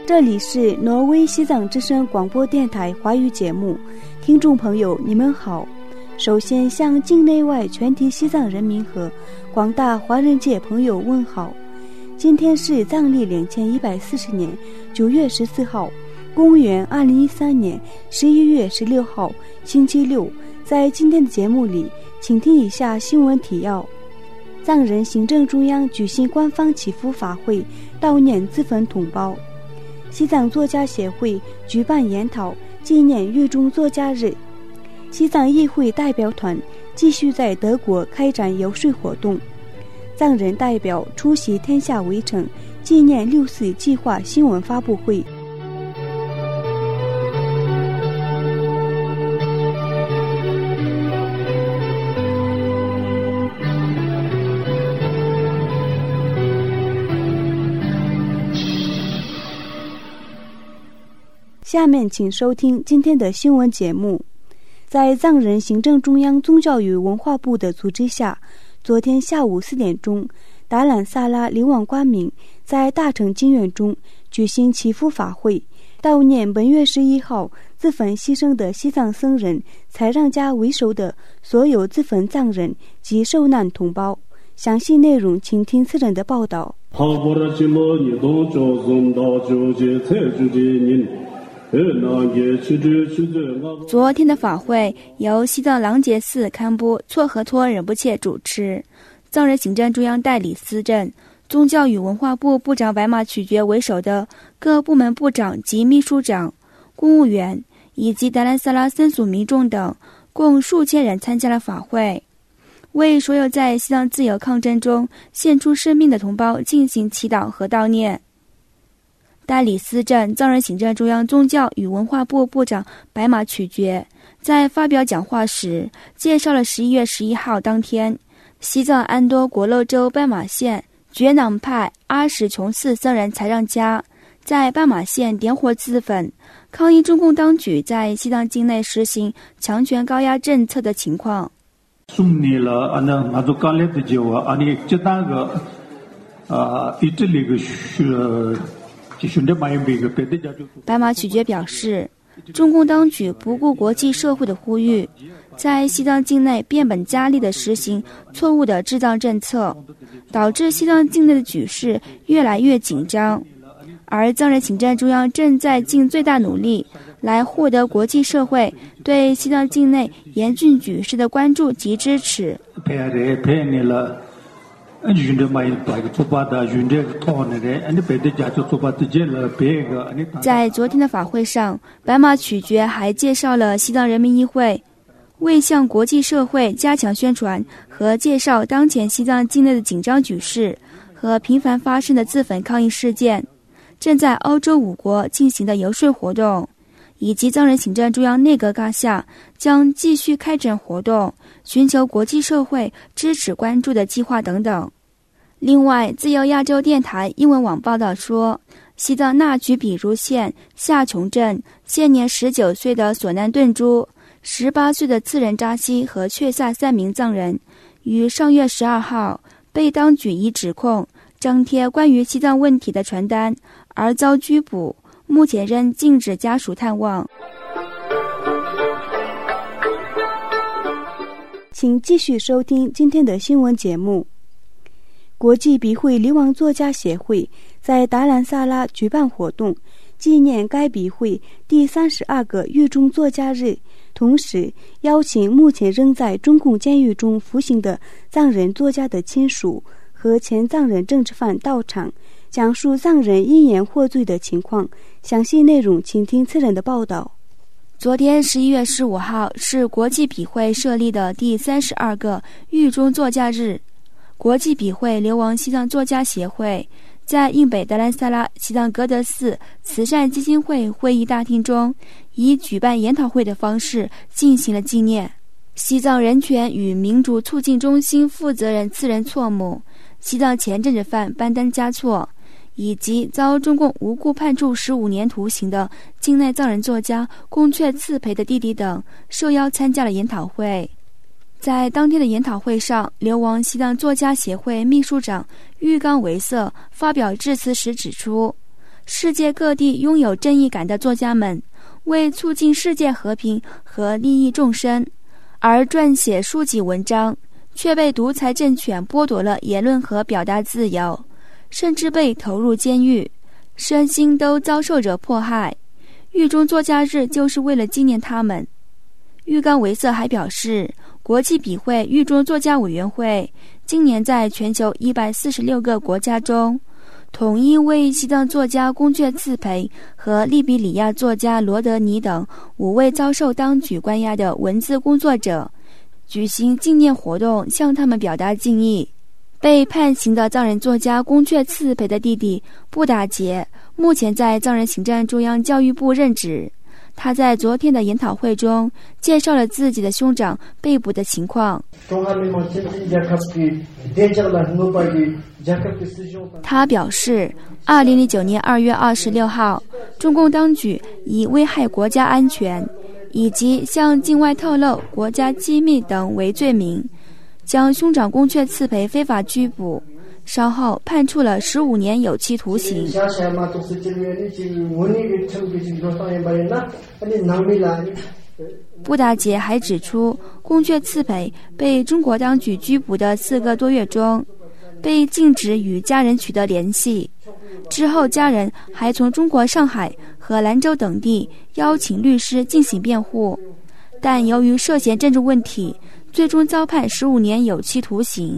这里是挪威西藏之声广播电台华语节目，听众朋友你们好。首先向境内外全体西藏人民和广大华人界朋友问好。今天是藏历2140年9月14号，公元2013年11月16号，星期六。在今天的节目里，请听以下新闻提要。藏人行政中央举行官方祈福法会，悼念自焚同胞。西藏作家协会举办研讨，纪念狱中作家日。西藏议会代表团继续在德国开展游说活动。藏人代表出席天下围城纪念6·4计划新闻发布会。下面请收听今天的新闻节目。在藏人行政中央宗教与文化部的组织下，昨天下午4点钟，达兰萨拉流亡官民在大成经院中举行祈福法会，悼念本月11号自焚牺牲的西藏僧人才让家为首的所有自焚藏人及受难同胞。详细内容请听次人的报道。 昨天的法会由西藏郎杰寺堪布措合托仁波切主持，藏人行政中央代理司政、宗教与文化部部长白马曲觉为首的各部门部长及秘书长、公务员以及达兰萨拉僧俗民众等共数千人参加了法会，为所有在西藏自由抗争中献出生命的同胞进行祈祷和悼念。代理司政、藏人行政中央宗教与文化部部长白马曲觉在发表讲话时介绍了11月11号当天，西藏安多国乐州斑马县觉囊派阿什琼寺僧人才让家在斑马县点火自焚，抗议中共当局在西藏境内实行强权高压政策的情况。白马曲觉表示，中共当局不顾国际社会的呼吁，在西藏境内变本加厉地实行错误的治藏政策，导致西藏境内的局势越来越紧张，而藏人行政中央正在尽最大努力来获得国际社会对西藏境内严峻局势的关注及支持。在昨天的法会上，白马曲觉还介绍了西藏人民议会为向国际社会加强宣传和介绍当前西藏境内的紧张局势和频繁发生的自焚抗议事件，正在欧洲5国进行的游说活动，以及藏人行政中央内阁纲下将继续开展活动寻求国际社会支持关注的计划等等。另外，自由亚洲电台英文网报道说，西藏纳曲比如县下琼镇现年19岁的索南顿珠、18岁的次仁扎西和却萨3名藏人于上月12号被当局以指控张贴关于西藏问题的传单而遭拘捕，目前仍禁止家属探望。 请继续收听今天的新闻节目。国际笔会流亡作家协会在达兰萨拉举办活动，纪念该笔会第32个狱中作家日，同时邀请目前仍在中共监狱中服刑的藏人作家的亲属和前藏人政治犯到场，讲述藏人因言获罪的情况。详细内容请听次人的报道。 昨天11月15号是国际笔会设立的第32个狱中作家日。国际笔会流亡西藏作家协会在印北达兰萨拉西藏格德寺慈善基金会会议大厅中以举办研讨会的方式进行了纪念。西藏人权与民主促进中心负责人次仁措姆、西藏前政治犯班丹嘉措以及遭中共无故判处15年徒刑的境内藏人作家宫阙次培的弟弟等受邀参加了研讨会。在当天的研讨会上，流亡西藏作家协会秘书长玉刚维瑟发表致辞时指出世界各地拥有正义感的作家们，为促进世界和平和利益众生而撰写书籍文章，却被独裁政权剥夺了言论和表达自由，甚至被投入监狱，身心都遭受着迫害。狱中作家日就是为了纪念他们。浴缸维瑟还表示，国际笔会狱中作家委员会今年在全球146个国家中，统一为西藏作家宫阙次培和利比里亚作家罗德尼等5位遭受当局关押的文字工作者举行纪念活动，向他们表达敬意。被判刑的藏人作家宫阙次培的弟弟布达杰目前在藏人行政中央教育部任职。他在昨天的研讨会中介绍了自己的兄长被捕的情况。他表示，2009年2月26号，中共当局以危害国家安全以及向境外透露国家机密等为罪名，将兄长宫阙次培非法拘捕，稍后判处了15年有期徒刑。布达杰还指出，宫阙次培被中国当局拘捕的4个多月中，被禁止与家人取得联系。之后家人还从中国上海和兰州等地邀请律师进行辩护，但由于涉嫌政治问题，最终遭判15年有期徒刑。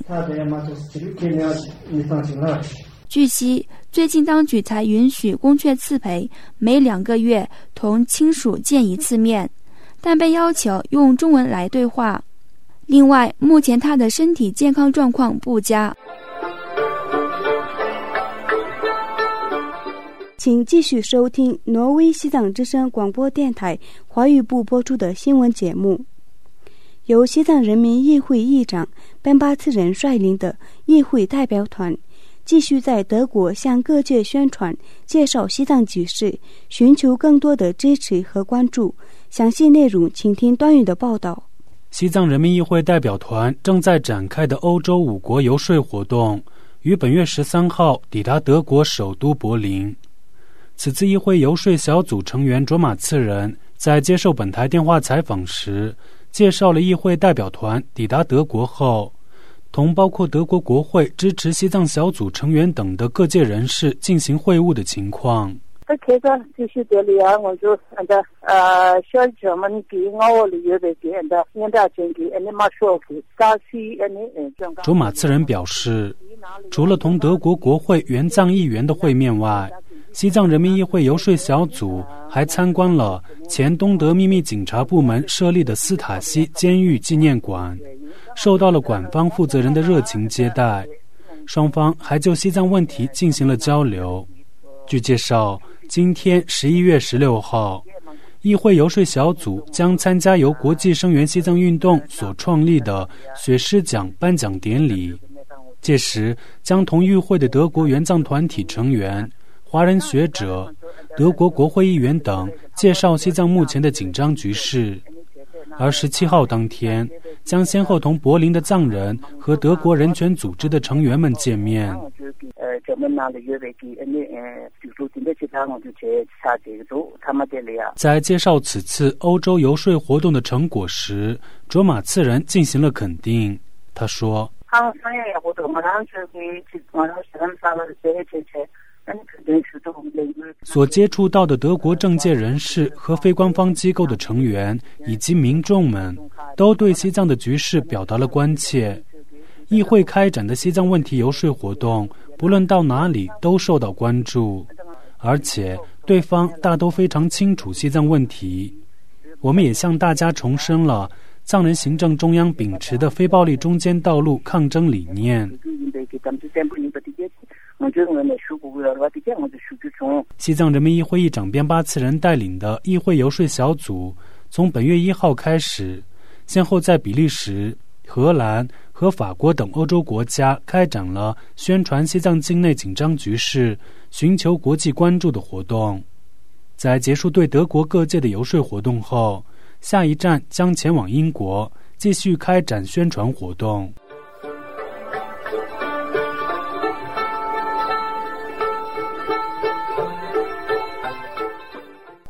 据悉，最近当局才允许宫阙次培每2个月同亲属见1次面，但被要求用中文来对话。另外，目前他的身体健康状况不佳。 请继续收听挪威西藏之声广播电台华语部播出的新闻节目。由西藏人民议会议长班巴次仁率领的议会代表团继续在德国向各界宣传介绍西藏局势，寻求更多的支持和关注。详细内容请听段宇的报道。 西藏人民议会代表团正在展开的欧洲5国游说活动于本月13号抵达德国首都柏林。此次议会游说小组成员卓玛次仁在接受本台电话采访时介绍了议会代表团抵达德国后，同包括德国国会支持西藏小组成员等的各界人士进行会晤的情况。卓玛次仁表示，除了同德国国会援藏议员的会面外，西藏人民议会游说小组还参观了前东德秘密警察部门设立的斯塔西监狱纪念馆，受到了馆方负责人的热情接待。双方还就西藏问题进行了交流。据介绍，今天11月16号，议会游说小组将参加由国际声援西藏运动所创立的雪狮奖颁奖典礼，届时将同与会的德国援藏团体成员、华人学者、德国国会议员等介绍西藏目前的紧张局势。而17号当天，将先后同柏林的藏人和德国人权组织的成员们见面。在介绍此次欧洲游说活动的成果时，卓玛次仁进行了肯定。他说，所接触到的德国政界人士和非官方机构的成员以及民众们都对西藏的局势表达了关切。议会开展的西藏问题游说活动不论到哪里都受到关注，而且对方大都非常清楚西藏问题。我们也向大家重申了藏人行政中央秉持的非暴力中间道路抗争理念。西藏人民议会议长边巴次仁带领的议会游说小组从本月1号开始，先后在比利时、荷兰和法国等欧洲国家开展了宣传西藏境内紧张局势、寻求国际关注的活动。在结束对德国各界的游说活动后，下一站将前往英国，继续开展宣传活动。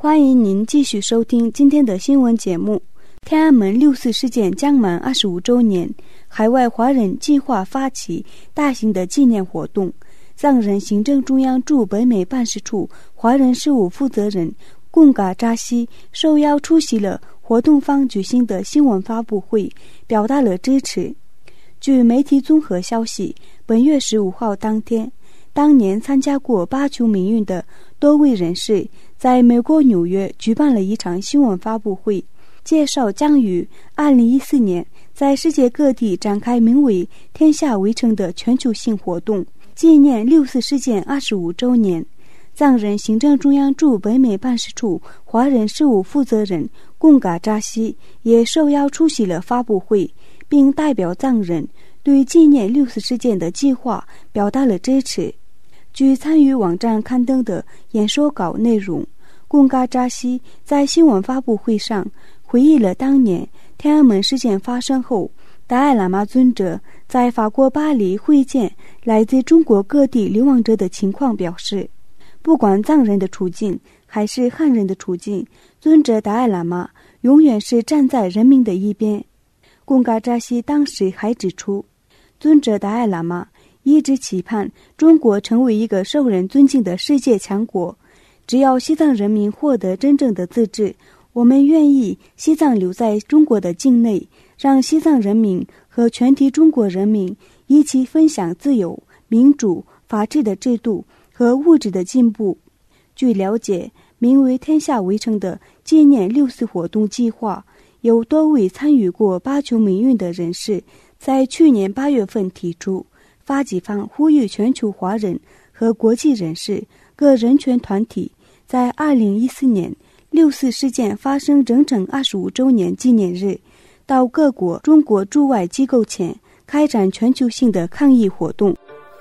欢迎您继续收听今天的新闻节目。天安门6·4事件将满25周年，海外华人计划发起大型的纪念活动。藏人行政中央驻北美办事处华人事务负责人贡嘎扎西受邀出席了活动方举行的新闻发布会，表达了支持。据媒体综合消息，本月15号当天，当年参加过巴丘民运的多位人士在美国纽约举办了一场新闻发布会，介绍将于2014年在世界各地展开名为“天下围城”的全球性活动，纪念6·4事件25周年。藏人行政中央驻北美办事处华人事务负责人贡嘎扎西也受邀出席了发布会，并代表藏人对纪念6·4事件的计划表达了支持。据参与网站刊登的演说稿内容，贡嘎扎西在新闻发布会上回忆了当年天安门事件发生后，达赖喇嘛尊者在法国巴黎会见来自中国各地流亡者的情况，表示不管藏人的处境还是汉人的处境，尊者达赖喇嘛永远是站在人民的一边。贡嘎扎西当时还指出，尊者达赖喇嘛一直期盼中国成为一个受人尊敬的世界强国，只要西藏人民获得真正的自治，我们愿意西藏留在中国的境内，让西藏人民和全体中国人民一起分享自由、民主、法治的制度和物质的进步。据了解，名为“天下围城”的纪念6·4活动计划，有多位参与过巴丘民运的人士在去年8月份提出，发起方呼吁全球华人和国际人士、各人权团体在2014年6·4事件发生整整25周年纪念日，到各国中国驻外机构前开展全球性的抗议活动。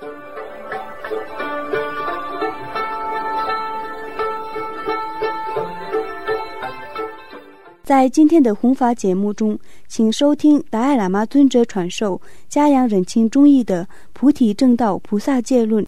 在今天的弘法节目中，请收听达赖喇嘛尊者传授嘉阳忍清中译的《菩提正道菩萨戒论》。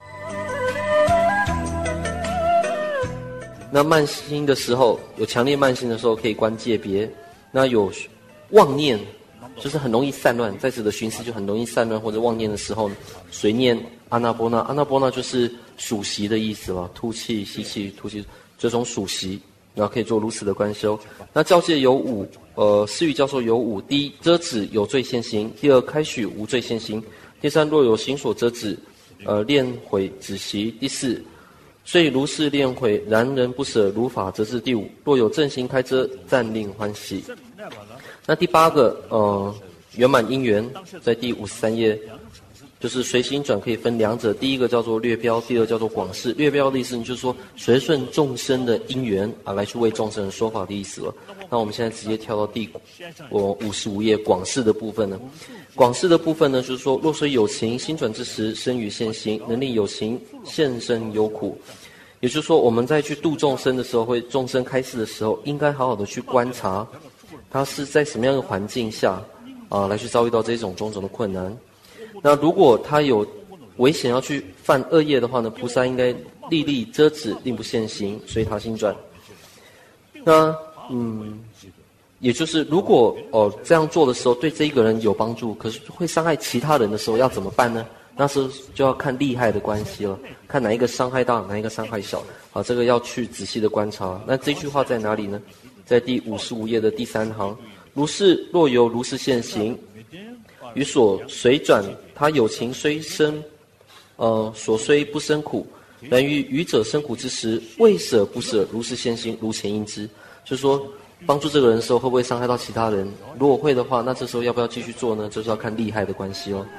那慢心的时候，有强烈慢心的时候可以观戒别，那有妄念就是很容易散乱，在此的寻思就很容易散乱或者妄念的时候，随念阿那波那。阿那波那就是数息的意思了，吐气吸气吐气，这种数息，然后可以做如此的观修。那教戒有5，释语教授有5：第一，遮止有罪现行；第二，开许无罪现行；第三，若有行所遮止，练毁止息；第四，虽如是练毁，然人不舍如法则至；第5，若有正行开遮，暂令欢喜。那第8个圆满因缘，在第53页，就是随行转可以分2者，第一个叫做略标，第二叫做广释。略标的意思就是说随顺众生的因缘来去为众生说法的意思了。那我们现在直接跳到第55页广释的部分呢。广释的部分呢，就是说若虽有情心转之时，生于现行，能力有情现身有苦。也就是说，我们在去度众生的时候，会众生开示的时候，应该好好的去观察他是在什么样的环境下来去遭遇到这种种种的困难。那如果他有危险要去犯恶业的话呢，菩萨应该力力遮止，令不现行，随他心转。那也就是如果这样做的时候对这一个人有帮助，可是会伤害其他人的时候要怎么办呢？那时候就要看利害的关系了，看哪一个伤害大，哪一个伤害小。这个要去仔细的观察。那这句话在哪里呢？在第55页的第3行，如是若有如是现行，于所随转，他有情虽生，所虽不生苦，然于愚者生苦之时，未舍不舍，如是现行，如前应知。就是说，帮助这个人的时候，会不会伤害到其他人？如果会的话，那这时候要不要继续做呢？就是要看利害的关系哦。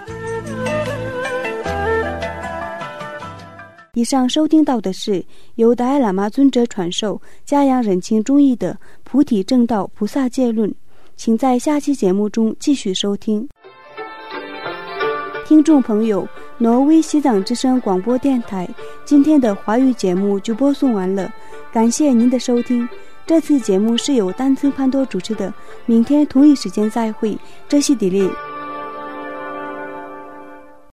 以上收听到的是由达赖喇嘛尊者传授嘉阳忍清中译的《菩提正道菩萨戒论》，请在下期节目中继续收听。听众朋友，挪威西藏之声广播电台今天的华语节目就播送完了，感谢您的收听。这次节目是由丹增潘多主持的，明天同一时间再会，这是迪丽。